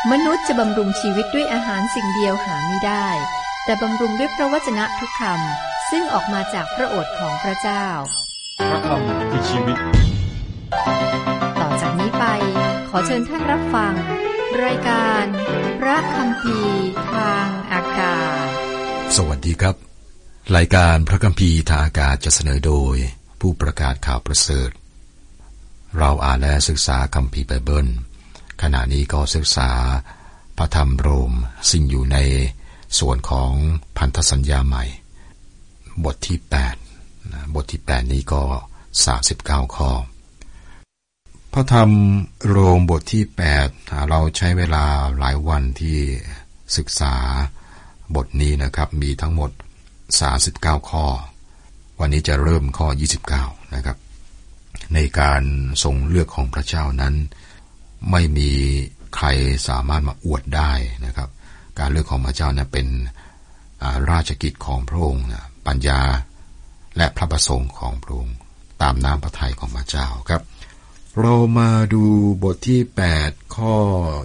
มนุษย์จะบำรุงชีวิตด้วยอาหารสิ่งเดียวหาไม่ได้แต่บำรุงด้วยพระวจนะทุกคำซึ่งออกมาจากพระโอษฐ์ของพระเจ้าพระคำคือชีวิตต่อจากนี้ไปขอเชิญท่านรับฟังรายการพระคัมภีร์ทางอากาศสวัสดีครับรายการพระคัมภีร์ทางอากาศจะเสนอโดยผู้ประกาศข่าวประเสริฐเราอ่านและศึกษาคัมภีร์ไบเบิลขณะนี้ก็ศึกษาพระธรรมโรมซึ่งอยู่ในส่วนของพันธสัญญาใหม่บทที่8บทที่8นี้ก็39ข้อพระธรรมโรมบทที่8เราใช้เวลาหลายวันที่ศึกษาบทนี้นะครับมีทั้งหมด39ข้อวันนี้จะเริ่มข้อ29นะครับในการทรงเลือกของพระเจ้านั้นไม่มีใครสามารถมาอวดได้นะครับการเลือกของพระเจ้านั้นเป็นราชกิจของพระองค์ปัญญาและพระประสงค์ของพระองค์ตามน้ำพระทัยของพระเจ้าครับเรามาดูบทที่8ข้อ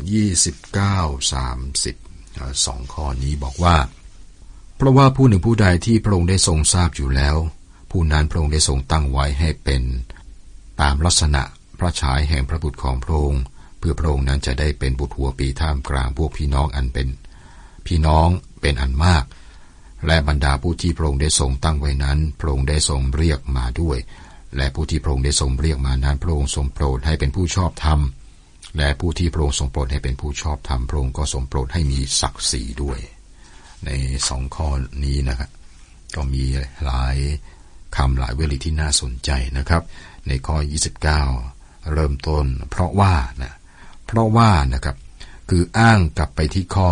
29 30 2ข้อนี้บอกว่าเพราะว่าผู้หนึ่งผู้ใดที่พระองค์ได้ทรงทราบอยู่แล้วผู้นั้นพระองค์ได้ทรงตั้งไว้ให้เป็นตามลักษณะพระฉายแห่งพระบุตรของพระองค์เพื่อพระองค์นั้นจะได้เป็นบุตรหัวปีท่ามกลางพวกพี่น้องอันเป็นพี่น้องเป็นอันมากและบรรดาผู้ที่พระองค์ได้ทรงตั้งไว้นั้นพระองค์ได้ทรงเรียกมาด้วยและผู้ที่พระองค์ได้ทรงเรียกมานั้นพระองค์ทรงโปรดให้เป็นผู้ชอบธรรมและผู้ที่พระองค์ทรงโปรดให้เป็นผู้ชอบธรรมพระองค์ก็ทรงโปรดให้มีศักดิ์ศรีด้วยใน2ข้อนี้นะครับก็มีหลายคำหลายวลีที่น่าสนใจนะครับในข้อ29เริ่มต้นเพราะว่านะครับคืออ้างกลับไปที่ข้อ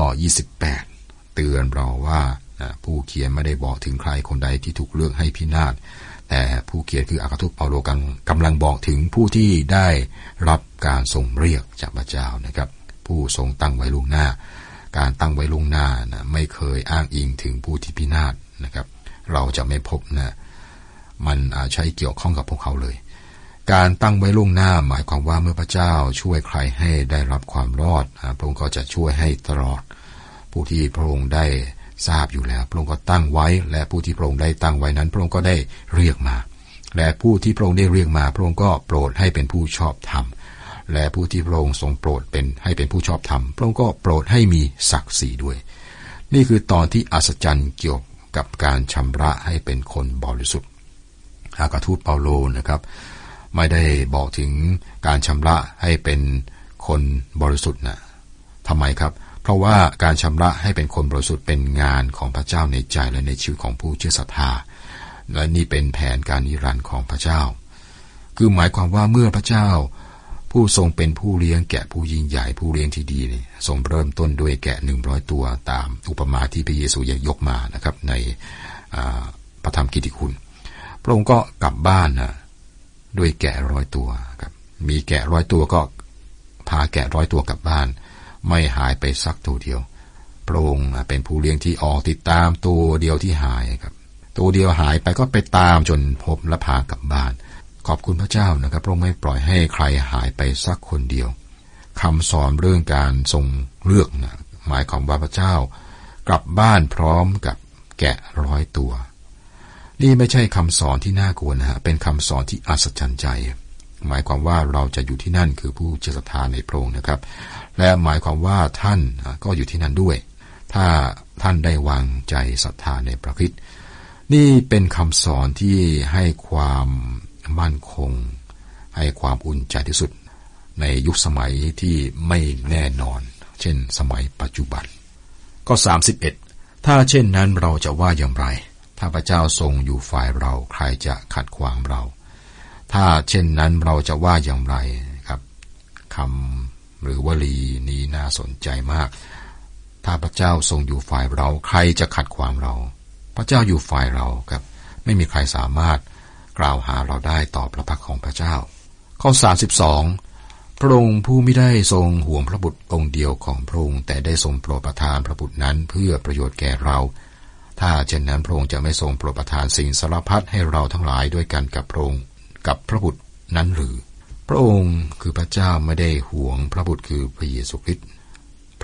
28เตือนเราว่าผู้เขียนไม่ได้บอกถึงใครคนใดที่ถูกเลือกให้พินาศแต่ผู้เขียนคืออัครทูตเปาโลกำลังบอกถึงผู้ที่ได้รับการทรงเรียกจากพระเจ้านะครับผู้ทรงตั้งไว้ล่วงหน้าการตั้งไว้ล่วงหน้าไม่เคยอ้างอิงถึงผู้ที่พินาศนะครับเราจะไม่พบมันใช้เกี่ยวข้องกับพวกเขาเลยการตั้งไว้ล่วงหน้าหมายความว่าเมื่อพระเจ้าช่วยใครให้ได้รับความรอดพระองค์ก็จะช่วยให้ตลอดผู้ที่พระองค์ได้ทราบอยู่แล้วพระองค์ก็ตั้งไว้และผู้ที่พระองค์ได้ตั้งไว้นั้นพระองค์ก็ได้เรียกมาและผู้ที่พระองค์ได้เรียกมาพระองค์ก็โปรดให้เป็นผู้ชอบธรรมและผู้ที่พระองค์ทรงโปรดให้เป็นผู้ชอบธรรมพระองค์ก็โปรดให้มีศักดิ์ศรีด้วยนี่คือตอนที่อัศจรรย์เกี่ยวกับการชำระให้เป็นคนบริสุทธิ์อัครทูตเปาโลนะครับไม่ได้บอกถึงการชำระให้เป็นคนบริสุทธิ์ทำไมครับเพราะว่าการชำระให้เป็นคนบริสุทธิ์เป็นงานของพระเจ้าในใจและในชีวิตของผู้เชื่อศรัทธาและนี่เป็นแผนการนิรันดร์ของพระเจ้าคือหมายความว่าเมื่อพระเจ้าผู้ทรงเป็นผู้เลี้ยงแกะผู้ยิ่งใหญ่ผู้เลี้ยงที่ดีทรงเริ่มต้นด้วยแกะ100ตัวตามอุปมาที่พระเยซูยกมานะครับในพระธรรมกิตติคุณพระองค์ก็กลับบ้านด้วยแกะ100ตัวครับมีแกะ100ตัวก็พาแกะ100ตัวกลับบ้านไม่หายไปสักตัวเดียวพระองค์เป็นผู้เลี้ยงที่ออกติดตามตัวเดียวที่หายครับตัวเดียวหายไปก็ไปตามจนพบและพากลับบ้านขอบคุณพระเจ้านะครับพระองค์ไม่ปล่อยให้ใครหายไปสักคนเดียวคำสอนเรื่องการทรงเลือกหมายความว่าพระเจ้ากลับบ้านพร้อมกับแกะ100ตัวนี่ไม่ใช่คำสอนที่น่ากลัวเป็นคำสอนที่อัศจรรย์ใจหมายความว่าเราจะอยู่ที่นั่นคือผู้เชื่อศรัทธาในพระองค์นะครับและหมายความว่าท่านก็อยู่ที่นั่นด้วยถ้าท่านได้วางใจศรัทธาในพระคริสต์นี่เป็นคำสอนที่ให้ความมั่นคงให้ความอุ่นใจที่สุดในยุคสมัยที่ไม่แน่นอนเช่นสมัยปัจจุบันข้อ31ถ้าเช่นนั้นเราจะว่าอย่างไรถ้าพระเจ้าทรงอยู่ฝ่ายเราใครจะขัดขวางเราถ้าเช่นนั้นเราจะว่าอย่างไรครับคำหรือวลีนี้น่าสนใจมากถ้าพระเจ้าทรงอยู่ฝ่ายเราใครจะขัดขวางเราพระเจ้าอยู่ฝ่ายเราครับไม่มีใครสามารถกล่าวหาเราได้ต่อพระพักของพระเจ้าข้อ32พระองค์ผู้ไม่ได้ทรงห่วงพระบุตรองค์เดียวของพระองค์แต่ได้ทรงโปรดประทานพระบุตรนั้นเพื่อประโยชน์แก่เราถ้าเช่นนั้นพระองค์จะไม่ทรงโปรดประทานสิ่งสารพัดให้เราทั้งหลายด้วยกันกับพระองค์กับพระบุตรนั้นหรือพระองค์คือพระเจ้าไม่ได้ห่วงพระบุตรคือพระเยซูคริสต์พ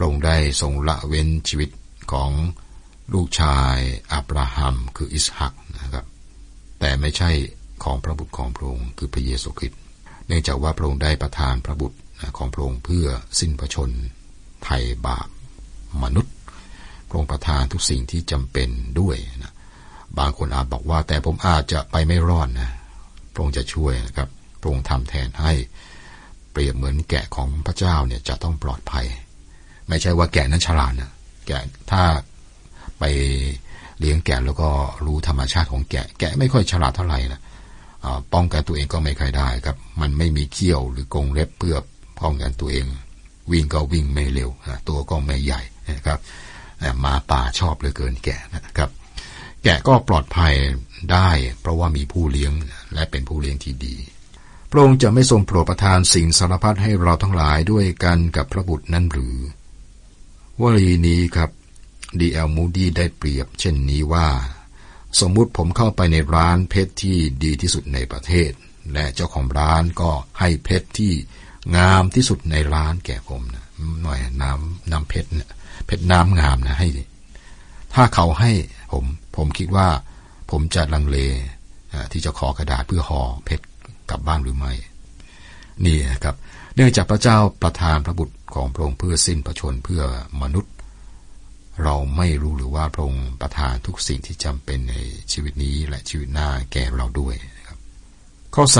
ระองค์ได้ทรงละเว้นชีวิตของลูกชายอับราฮัมคืออิสฮักนะครับแต่ไม่ใช่ของพระบุตรของพระองค์คือพระเยซูคริสต์เนื่องจากว่าพระองค์ได้ประทานพระบุตรของพระองค์เพื่อสิ้นพระชนไถ่บาปมนุษย์พระองค์ประทานทุกสิ่งที่จำเป็นด้วยนะบางคนอาจบอกว่าแต่ผมอาจจะไปไม่รอดนะพระองค์จะช่วยนะครับพระองค์ทำแทนให้เปรียบเหมือนแกะของพระเจ้าเนี่ยจะต้องปลอดภัยไม่ใช่ว่าแกะนั้นฉลาดนะแกะถ้าไปเลี้ยงแกะแล้วก็รู้ธรรมชาติของแกะไม่ค่อยฉลาดเท่าไหร่นะป้องกันตัวเองก็ไม่ค่อยได้ครับมันไม่มีเขี้ยวหรือกรงเล็บเพื่อป้องกันตัวเองวิ่งก็วิ่งไม่เร็วตัวก็ไม่ใหญ่นะครับหมาป่าชอบเหลือเกินแกะนะครับแกะก็ปลอดภัยได้เพราะว่ามีผู้เลี้ยงและเป็นผู้เลี้ยงที่ดีพระองค์จะไม่ทรงโปรดประทานสิ่งสารพัดให้เราทั้งหลายด้วยกันกับพระบุตรนั้นหรือวลีนี้ครับD.L. Moody ได้เปรียบเช่นนี้ว่าสมมุติผมเข้าไปในร้านเพชรที่ดีที่สุดในประเทศและเจ้าของร้านก็ให้เพชรที่งามที่สุดในร้านแก่ผมนะหน่อยน้ำเพชรเนี่ยเพชรน้ำงามนะให้ถ้าเขาให้ผมคิดว่าผมจะลังเลที่จะขอกระดาษเพื่อห่อเพชรกลับบ้านหรือไม่นี่ครับเนื่องจากพระเจ้าประทานพระบุตรของพระองค์เพื่อสิ้นพระชนเพื่อมนุษย์เราไม่รู้หรือว่าพระองค์ประทานทุกสิ่งที่จำเป็นในชีวิตนี้และชีวิตหน้าแก่เราด้วยนะครับข้อ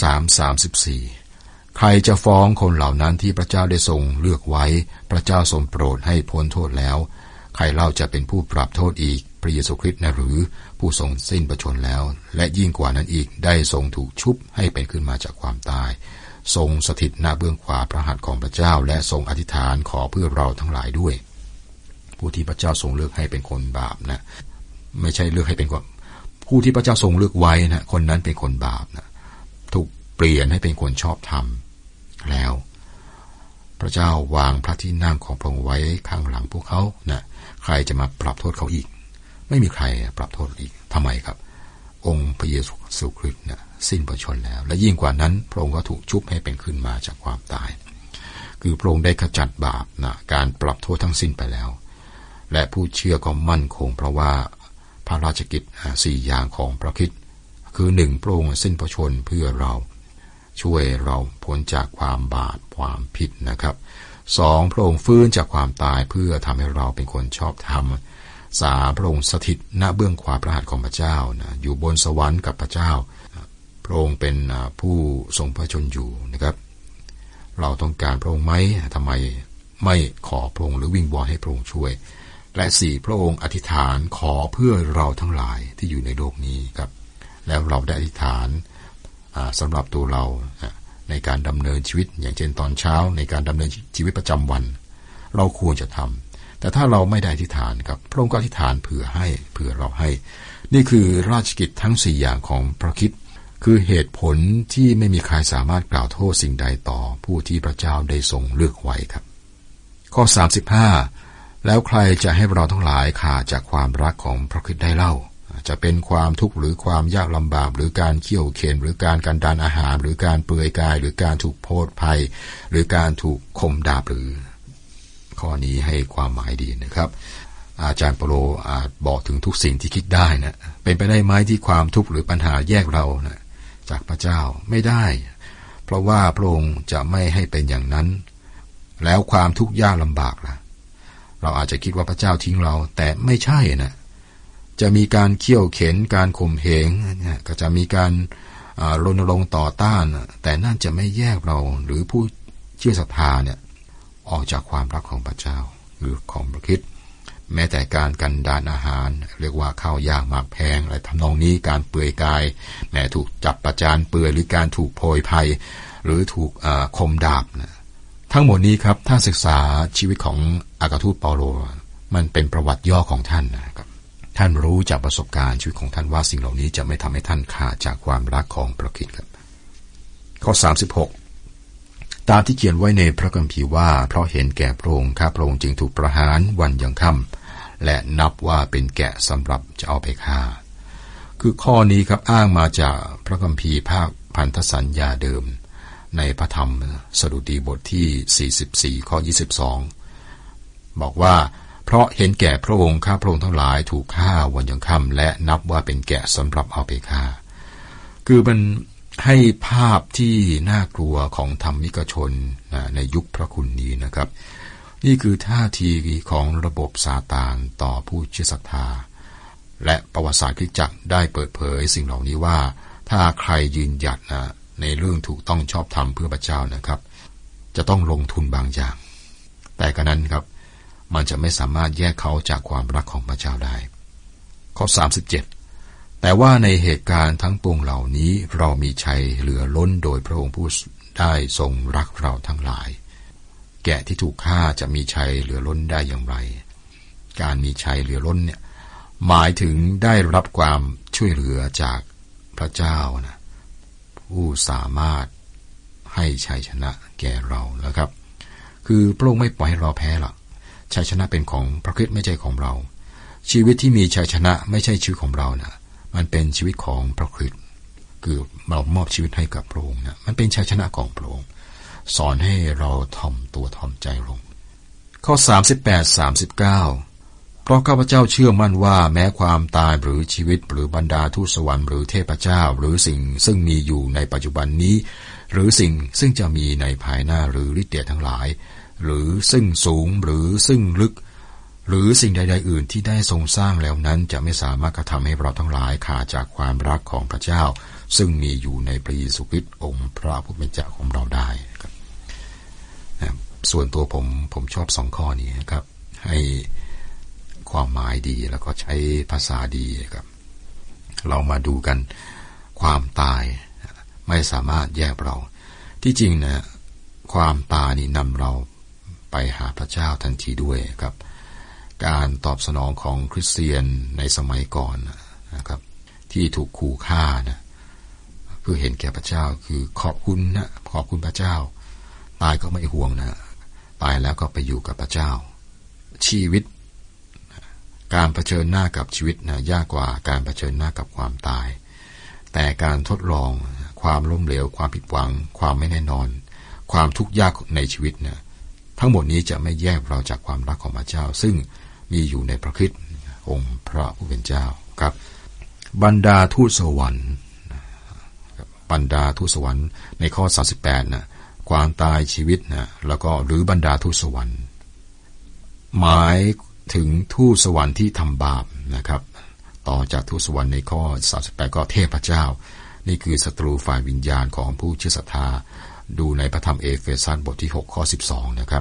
33-34ใครจะฟ้องคนเหล่านั้นที่พระเจ้าได้ทรงเลือกไว้พระเจ้าทรงโปรดให้พ้นโทษแล้วใครเล่าจะเป็นผู้ปรับโทษอีกพระเยซูคริสต์นะหรือผู้ทรงสิ้นพระชนแล้วและยิ่งกว่านั้นอีกได้ทรงถูกชุบให้เป็นขึ้นมาจากความตายทรงสถิตณเบื้องขวาพระหัตถ์ของพระเจ้าและทรงอธิษฐานขอเพื่อเราทั้งหลายด้วยผู้ที่พระเจ้าทรงเลือกให้เป็นคนบาปนะไม่ใช่เลือกให้เป็นคนผู้ที่พระเจ้าทรงเลือกไว้นะคนนั้นเป็นคนบาปนะถูกเปลี่ยนให้เป็นคนชอบธรรมแล้วพระเจ้าวางพระที่นั่งของพระองค์ไว้ข้างหลังพวกเขานะใครจะมาปรับโทษเขาอีกไม่มีใครปรับโทษอีกทำไมครับองค์พระเยซูคริสต์นะสิ้นพระชนแล้วและยิ่งกว่านั้นพระองค์ก็ถูกชุบให้เป็นขึ้นมาจากความตายคือพระองค์ได้ขจัดบาปนะการปรับโทษทั้งสิ้นไปแล้วและผู้เชื่อก็มั่นคงเพราะว่าพระราชกิจ4อย่างของพระคริสต์คือ 1. พระองค์สิ้นพระชนเพื่อเราช่วยเราพ้นจากความบาปความผิดนะครับ 2. พระองค์ฟื้นจากความตายเพื่อทำให้เราเป็นคนชอบธรรม 3. พระองค์สถิตณเบื้องขวาพระหัตถ์ของพระเจ้านะอยู่บนสวรรค์กับพระเจ้าพระองค์เป็นผู้ทรงพระชนอยู่นะครับเราต้องการพระองค์ไหมทำไมไม่ขอพระองค์หรือวิงวอนให้พระองค์ช่วยและ 4. พระองค์อธิษฐานขอเพื่อเราทั้งหลายที่อยู่ในโลกนี้ครับแล้วเราได้อธิษฐานสำหรับตัวเราในการดำเนินชีวิตอย่างเช่นตอนเช้าในการดำเนินชีวิตประจำวันเราควรจะทำแต่ถ้าเราไม่ได้อธิษฐานครับพระองค์ก็อธิษฐานเผื่อเราให้นี่คือราชกิจทั้ง4อย่างของพระคริสต์คือเหตุผลที่ไม่มีใครสามารถกล่าวโทษสิ่งใดต่อผู้ที่พระเจ้าได้ทรงเลือกไว้ครับข้อ35แล้วใครจะให้เราทั้งหลายขาดจากความรักของพระคริสต์ได้เล่าจะเป็นความทุกข์หรือความยากลำบากหรือการเคี่ยวเข็นหรือการกันดารอาหารหรือการเปลือยกายหรือการถูกโทษภัยหรือการถูกข่มดาปหรือข้อนี้ให้ความหมายดีนะครับอาจารย์เปโลอาจบอกถึงทุกสิ่งที่คิดได้นะเป็นไปได้ไหมที่ความทุกข์หรือปัญหาแยกเรานะจากพระเจ้าไม่ได้เพราะว่าพระองค์จะไม่ให้เป็นอย่างนั้นแล้วความทุกข์ยากลำบากล่ะเราอาจจะคิดว่าพระเจ้าทิ้งเราแต่ไม่ใช่นะจะมีการเคี่ยวเข็นการข่มเหงก็จะมีการรณรงค์ต่อต้านแต่นั่นจะไม่แยกเราหรือผู้เชื่อศรัทธาเนี่ยออกจากความรักของพระเจ้าหรือของพระคริสต์แม้แต่การกันดารอาหารเรียกว่าข้าวยากหมากแพงอะไรทำนองนี้การเปลือยกายแม้ถูกจับประจานเปลือยหรือการถูกโพยภัยหรือถูกข่มดาบนะทั้งหมดนี้ครับถ้าศึกษาชีวิตของอัครทูตเปาโลมันเป็นประวัติย่อของท่านนะครับท่านรู้จากประสบการณ์ชีวิตของท่านว่าสิ่งเหล่านี้จะไม่ทำให้ท่านขาดจากความรักของพระคริสต์ครับข้อ36ตามที่เขียนไว้ในพระคัมภีร์ว่าเพราะเห็นแก่พระองค์ข้าพระองค์จึงถูกประหารวันยังค่ำและนับว่าเป็นแกะสำหรับจะเอาไปฆ่าคือข้อนี้ครับอ้างมาจากพระคัมภีร์ภาคพันธสัญญาเดิมในพระธรรมสดุดีบทที่44ข้อ22 บอกว่าเพราะเห็นแก่พระองค์ข้าพระองค์ทั้งหลายถูกฆ่าวันยังค่ำและนับว่าเป็นแกะสำหรับเอาไปฆ่าคือมันให้ภาพที่น่ากลัวของธรรมิกชนในยุคพระคุณนี้นะครับนี่คือท่าทีของระบบซาตานต่อผู้เชื่อศรัทธาและประวัติศาสตร์คริสตจักรได้เปิดเผยสิ่งเหล่านี้ว่าถ้าใครยืนหยัดในเรื่องถูกต้องชอบธรรมเพื่อพระเจ้านะครับจะต้องลงทุนบางอย่างแต่กระนั้นครับมันจะไม่สามารถแยกเขาจากความรักของพระเจ้าได้ข้อ37แต่ว่าในเหตุการณ์ทั้งปวงเหล่านี้เรามีชัยเหลือล้นโดยพระองค์ผู้ได้ทรงรักเราทั้งหลายแกะที่ถูกฆ่าจะมีชัยเหลือล้นได้อย่างไรการมีชัยเหลือล้นเนี่ยหมายถึงได้รับความช่วยเหลือจากพระเจ้านะผู้สามารถให้ชัยชนะแก่เรานะครับคือพระองค์ไม่ปล่อยให้เราแพ้หรอกชัยชนะเป็นของพระคริสต์ไม่ใช่ของเราชีวิตที่มีชัยชนะไม่ใช่ชีวิตของเรานะมันเป็นชีวิตของพระคริสต์คือเรามอบชีวิตให้กับพระองค์นะมันเป็นชัยชนะของพระองค์สอนให้เราถ่อมตัวถ่อมใจลงข้อ38-39เพราะข้าพเจ้าเชื่อมั่นว่าแม้ความตายหรือชีวิตหรือบรรดาทูตสวรรค์หรือเทพเจ้าหรือสิ่งซึ่งมีอยู่ในปัจจุบันนี้หรือสิ่งซึ่งจะมีในภายหน้าหรือฤทธิ์เดชทั้งหลายหรือซึ่งสูงหรือซึ่งลึกหรือสิ่งใดๆอื่นที่ได้ทรงสร้างแล้วนั้นจะไม่สามารถกระทำให้เราทั้งหลายขาดจากความรักของพระเจ้าซึ่งมีอยู่ในพระเยซูคริสต์องค์พระผู้เป็นเจ้าของเราได้ครับส่วนตัวผมชอบ2ข้อนี้ครับให้ความหมายดีแล้วก็ใช้ภาษาดีครับเรามาดูกันความตายไม่สามารถแยกเราที่จริงนะความตายนี่นำเราไปหาพระเจ้าทันทีด้วยครับการตอบสนองของคริสเตียนในสมัยก่อนนะครับที่ถูกขู่ฆ่านะเพื่อเห็นแก่พระเจ้าคือขอบคุณพระเจ้าตายก็ไม่ห่วงนะตายแล้วก็ไปอยู่กับพระเจ้าชีวิตการเผชิญหน้ากับชีวิตนะยากกว่าการเผชิญหน้ากับความตายแต่การทดลองความล้มเหลวความผิดหวังความไม่แน่นอนความทุกข์ยากในชีวิตนะทั้งหมดนี้จะไม่แยกเราจากความรักของพระเจ้าซึ่งมีอยู่ในพระคริสต์องค์พระผู้เป็นเจ้าครับบรรดาทูตสวรรค์บรรดาทูตสวรรค์ในข้อ38นะความตายชีวิตนะแล้วก็หรือบรรดาทูตสวรรค์หมายถึงทูตสวรรค์ที่ทำบาปนะครับต่อจากทูตสวรรค์ในข้อ38ก็เทพเจ้านี่คือศัตรูฝ่ายวิญญาณของผู้เชื่อศรัทธาดูในพระธรรมเอเฟซัสบทที่6ข้อ12นะครับ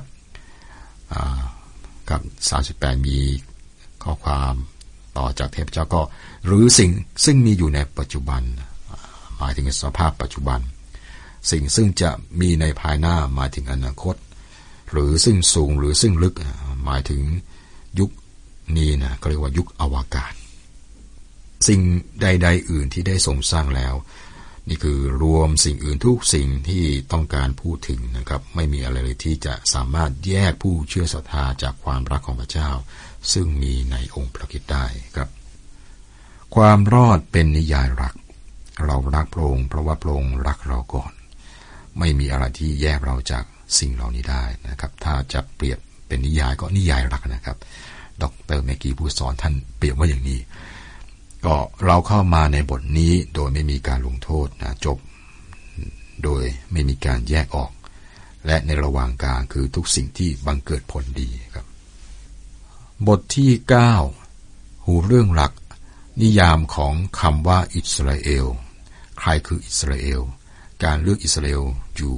กับ38มีข้อความต่อจากเทพเจ้าก็หรือสิ่งซึ่งมีอยู่ในปัจจุบันหมายถึงสภาพปัจจุบันสิ่งซึ่งจะมีในภายหน้าหมายถึงอนาคตหรือซึ่งสูงหรือซึ่งลึกหมายถึงยุคนี้นะก็เรียกว่ายุคอวกาศสิ่งใดๆอื่นที่ได้ทรงสร้างแล้วนี่คือรวมสิ่งอื่นทุกสิ่งที่ต้องการพูดถึงนะครับไม่มีอะไรเลยที่จะสามารถแยกผู้เชื่อศรัทธาจากความรักของพระเจ้าซึ่งมีในองค์พระคริสต์ได้ครับความรอดเป็นนิยายรักเรารักพระองค์เพราะว่าพระองค์รักเราก่อนไม่มีอะไรที่แยกเราจากสิ่งเหล่านี้ได้นะครับถ้าจะเปรียบเป็นนิยายก็นิยายรักนะครับดร.แมกกี้ผู้สอนท่านเปรียบว่าอย่างนี้ก็เราเข้ามาในบทนี้โดยไม่มีการลงโทษนะจบโดยไม่มีการแยกออกและในระหว่างกลางคือทุกสิ่งที่บังเกิดผลดีครับบทที่9หูเรื่องหลักนิยามของคำว่าอิสราเอลใครคืออิสราเอลการเลือกอิสราเอลอยู่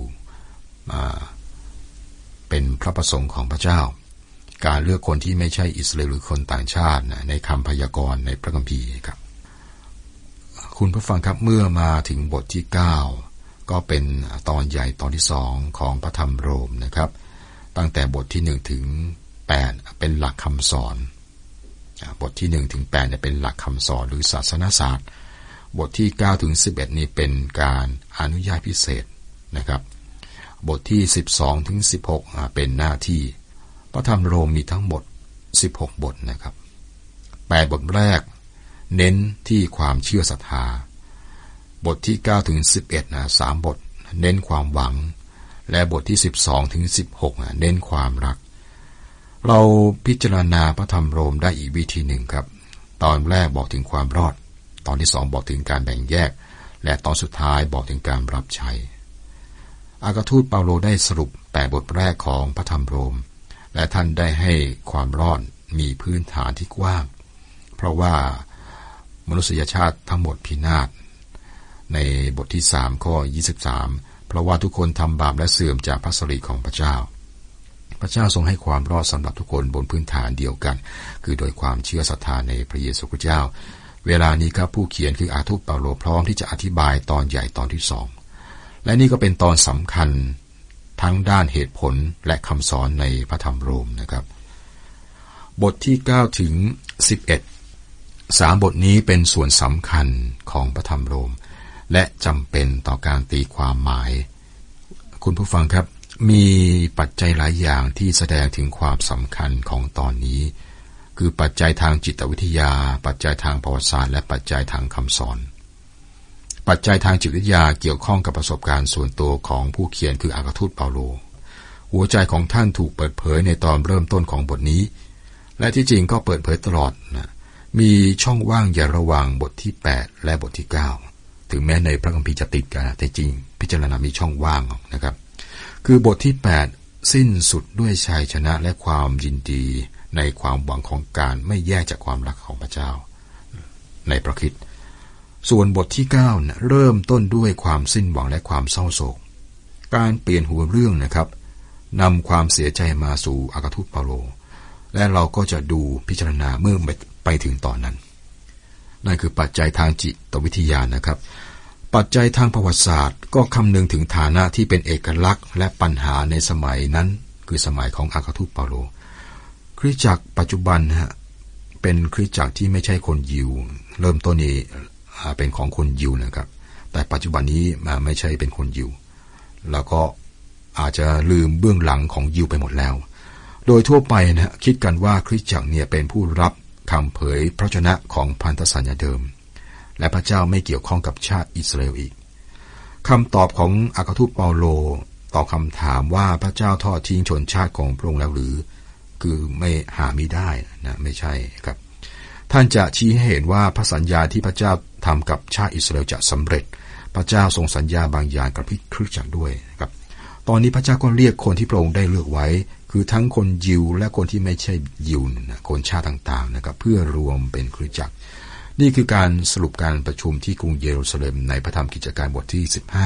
เป็นพระประสงค์ของพระเจ้าการเลือกคนที่ไม่ใช่อิสราเอลหรือคนต่างชาติในคำพยากรณ์ในพระคัมภีร์ครับคุณผู้ฟังครับเมื่อมาถึงบทที่9ก็เป็นตอนใหญ่ตอนที่2ของพระธรรมโรมนะครับตั้งแต่บทที่1ถึง8เป็นหลักคำสอนบทที่1ถึง8เนี่ยเป็นหลักคำสอนหรือศาสนศาสตร์บทที่9ถึง11นี่เป็นการอนุญาตพิเศษนะครับบทที่12ถึง16เป็นหน้าที่พระธรรมโรมมีทั้งหมด16บทนะครับ8บทแรกเน้นที่ความเชื่อศรัทธาบทที่9ถึง11 3บทเน้นความหวังและบทที่12ถึง16เน้นความรักเราพิจารณาพระธรรมโรมได้อีกวิธีหนึ่งครับตอนแรกบอกถึงความรอดตอนที่2บอกถึงการแบ่งแยกและตอนสุดท้ายบอกถึงการรับใช้อัครทูตเปาโลได้สรุป8บทแรกของพระธรรมโรมและท่านได้ให้ความรอดมีพื้นฐานที่กว้างเพราะว่ามนุษยชาติทั้งหมดพินาศในบทที่3ข้อ23เพราะว่าทุกคนทำบาปและเสื่อมจากพระสิริของพระเจ้าพระเจ้าทรงให้ความรอดสำหรับทุกคนบนพื้นฐานเดียวกันคือโดยความเชื่อศรัทธาในพระเยซูคริสต์เจ้าเวลานี้ครับผู้เขียนคืออัครทูตเปาโลพร้อมที่จะอธิบายตอนใหญ่ตอนที่2และนี่ก็เป็นตอนสำคัญทั้งด้านเหตุผลและคำสอนในพระธรรมโรมนะครับบทที่9ถึง11 3บทนี้เป็นส่วนสำคัญของพระธรรมโรมและจำเป็นต่อการตีความหมายคุณผู้ฟังครับมีปัจจัยหลายอย่างที่แสดงถึงความสำคัญของตอนนี้คือปัจจัยทางจิตวิทยาปัจจัยทางประวัติศาสตร์และปัจจัยทางคำสอนปัจจัยทางจิตวิทยาเกี่ยวข้องกับประสบการณ์ส่วนตัวของผู้เขียนคืออัครทูตเปาโลหัวใจของท่านถูกเปิดเผยในตอนเริ่มต้นของบทนี้และที่จริงก็เปิดเผยตลอดนะมีช่องว่างอย่าระหว่างบทที่8และบทที่9ถึงแม้ในพระคัมภีร์จะติดกันแต่จริงพิจารณามีช่องว่างนะครับคือบทที่8สิ้นสุดด้วยชัยชนะและความยินดีในความหวังของการไม่แยกจากความรักของพระเจ้าในพระคริสต์ส่วนบทที่9นะเริ่มต้นด้วยความสิ้นหวังและความเศร้าโศกการเปลี่ยนหัวเรื่องนะครับนำความเสียใจมาสู่อัครทูตเปาโลและเราก็จะดูพิจารณาเมื่อไปถึงตอนนั้นนั่นคือปัจจัยทางจิตวิทยานะครับปัจจัยทางประวัติศาสตร์ก็คำนึงถึงฐานะที่เป็นเอกลักษณ์และปัญหาในสมัยนั้นคือสมัยของอัครทูตเปาโลคริสตจักรปัจจุบันเป็นคริสตจักรที่ไม่ใช่คนยิวเริ่มต้นนี้เป็นของคนยิวนะครับแต่ปัจจุบันนี้ไม่ใช่เป็นคนยิวแล้วก็อาจจะลืมเบื้องหลังของยิวไปหมดแล้วโดยทั่วไปคิดกันว่าคริสตจักรเป็นผู้รับคำเผยพระวจนะของพันธสัญญาเดิมและพระเจ้าไม่เกี่ยวข้องกับชาติอิสราเอลอีกคำตอบของอัครทูตเปาโลต่อคำถามว่าพระเจ้าทอดทิ้งชนชาติของพระองค์แล้วหรือคือไม่หาไม่ได้นะไม่ใช่ครับท่านจะชี้ให้เห็นว่าพระสัญญาที่พระเจ้าทำกับชาติอิสราเอลจะสำเร็จพระเจ้าทรงสัญญาบางอย่างกับคริสตจักรด้วยครับตอนนี้พระเจ้าก็เรียกคนที่พระองค์ได้เลือกไว้คือทั้งคนยิวและคนที่ไม่ใช่ยิวนะคนชาติต่างๆนะครับเพื่อรวมเป็นคริสตจักรนี่คือการสรุปการประชุมที่กรุงเยรูซาเล็มในพระธรรมกิจการบทที่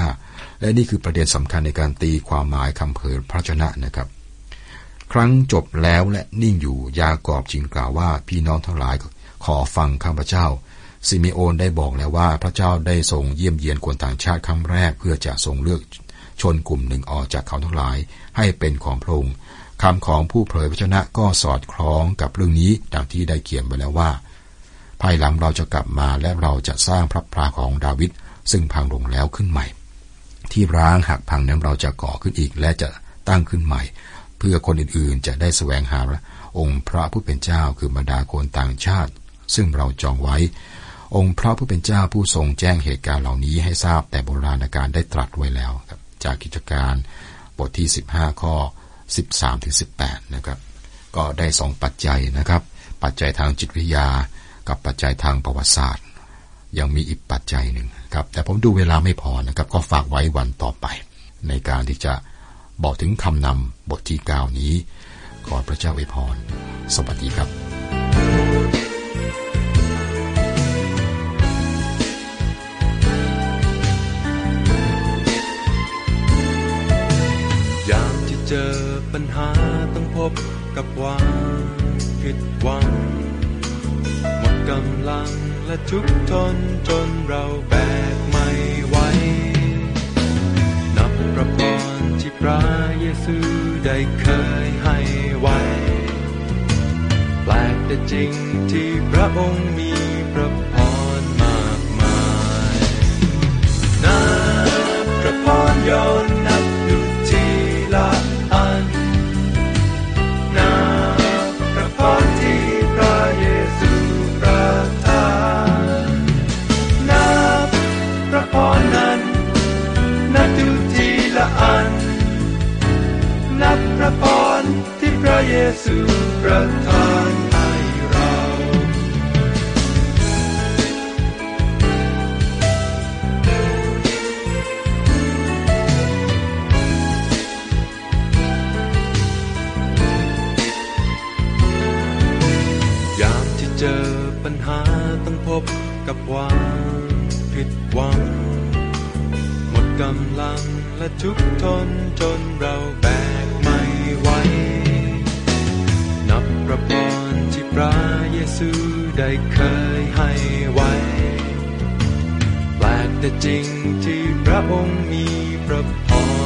15และนี่คือประเด็นสำคัญในการตีความหมายคำเผยพระวจนะนะครับครั้งจบแล้วและนิ่งอยู่ยากอบจึงกล่าวว่าพี่น้องทั้งหลายขอฟังข้าพเจ้าซิเมโอนได้บอกแล้วว่าพระเจ้าได้ทรงเยี่ยมเยียนคนต่างชาติครั้งแรกเพื่อจะทรงเลือกชนกลุ่มหนึ่งออกจากเขาทั้งหลายให้เป็นของพระองค์คำของผู้เผยพระวจนะก็สอดคล้องกับเรื่องนี้ดังที่ได้เขียนไว้แล้วว่าภายหลังเราจะกลับมาและเราจะสร้างพระปราของดาวิดซึ่งพังลงแล้วขึ้นใหม่ที่ร้างหักพังนั้นเราจะก่อขึ้นอีกและจะตั้งขึ้นใหม่เพื่อคนอื่นๆจะได้แสวงหาองค์พระผู้เป็นเจ้าคือบรรดาคนต่างชาติซึ่งเราจองไว้องค์พระผู้เป็นเจ้าผู้ทรงแจ้งเหตุการณ์เหล่านี้ให้ทราบแต่โบราณกาลได้ตรัสไว้แล้วครับจากกิจการบทที่15ข้อ13ถึง18นะครับก็ได้2ปัจจัยนะครับปัจจัยทางจิตวิทยากับปัจจัยทางประวัติศาสตร์ยังมีอีกปัจจัยหนึ่งครับแต่ผมดูเวลาไม่พอนะครับก็ฝากไว้วันต่อไปในการที่จะบอกถึงคำนำบทที่9นี้ขอพระเจ้าอวยพรสวัสดีครับยามที่เจอปัญหาต้องพบกับความผิดหวังหมดกำลังและทุกข์ทนจนเราแบกไม่ไหวนับพระพรที่พระเยซูได้เคยให้ไว้แปลกแต่จริงที่พระองค์มีพระพรมากมายนับพระพรย้อนนับดูทีละอันนับพระพรที่พระเยซูประทานนับพระพรนั้นนับดูทีละอันนับพระพรที่พระเเยซูประทานให้เรายามที่เจอปัญหาต้องพบกับความผิดหวังหมดกำลังและทุกข์ทนจนเราแบกไม่ไหวนับพระพรที่พระเยซูได้เคยให้ไว้แปลกแต่จริงที่พระองค์มีพระพร